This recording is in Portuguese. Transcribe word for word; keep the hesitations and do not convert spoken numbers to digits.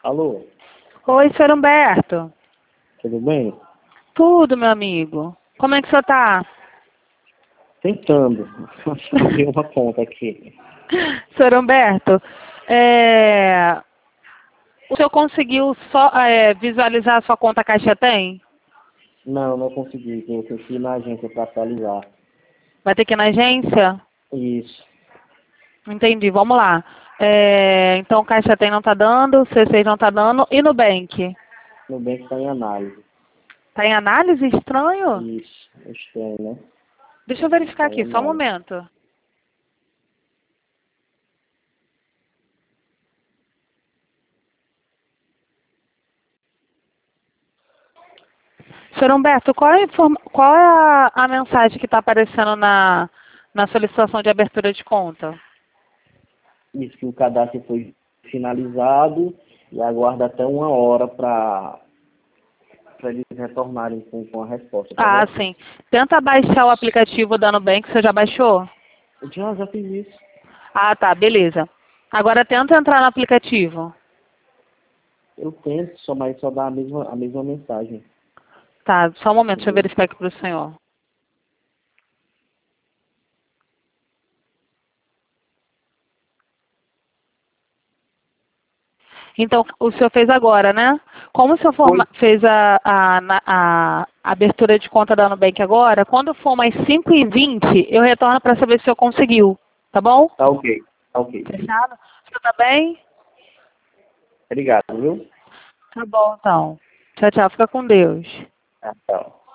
Alô, Oi, senhor Humberto. tudo bem? Tudo, meu amigo. Como é que o senhor tá? Tentando. Abri uma conta aqui. Senhor Humberto, é... o senhor conseguiu só é, visualizar a sua conta Caixa Tem? Não, não consegui. Eu tenho que ir na agência para atualizar. Vai ter que ir na agência? Isso. Entendi, vamos lá. É... Então, Caixa Tem não tá dando, C seis não tá dando. E no Nubank? Nubank está em análise. Tá em análise? Estranho? Isso. Estranho, né? Deixa eu verificar Está em aqui, só um análise. momento. Senhor Humberto, qual é a, informa- qual é a, a mensagem que está aparecendo na, na solicitação de abertura de conta? Diz que o cadastro foi finalizado e aguarda até uma hora para para eles retornarem com, com a resposta, Ah, correto? sim. Tenta baixar o aplicativo da Nubank, você já baixou? Eu já, já fiz isso. Ah, tá, beleza. Agora tenta entrar no aplicativo. Eu tento, só, mas só dá a mesma, a mesma mensagem. Tá, só um momento, deixa eu Entendeu? verificar aqui para o senhor. Então, o senhor fez agora, né? Como o senhor Foi. forma- fez a, a, na- a abertura de conta da Nubank agora, quando for mais cinco e vinte, eu retorno para saber se o senhor conseguiu, tá bom? Tá ok. Tá ok. Fechado? O senhor tá bem? Obrigado, viu? Tá bom, então. Tchau, tchau. Fica com Deus. Ah, tchau.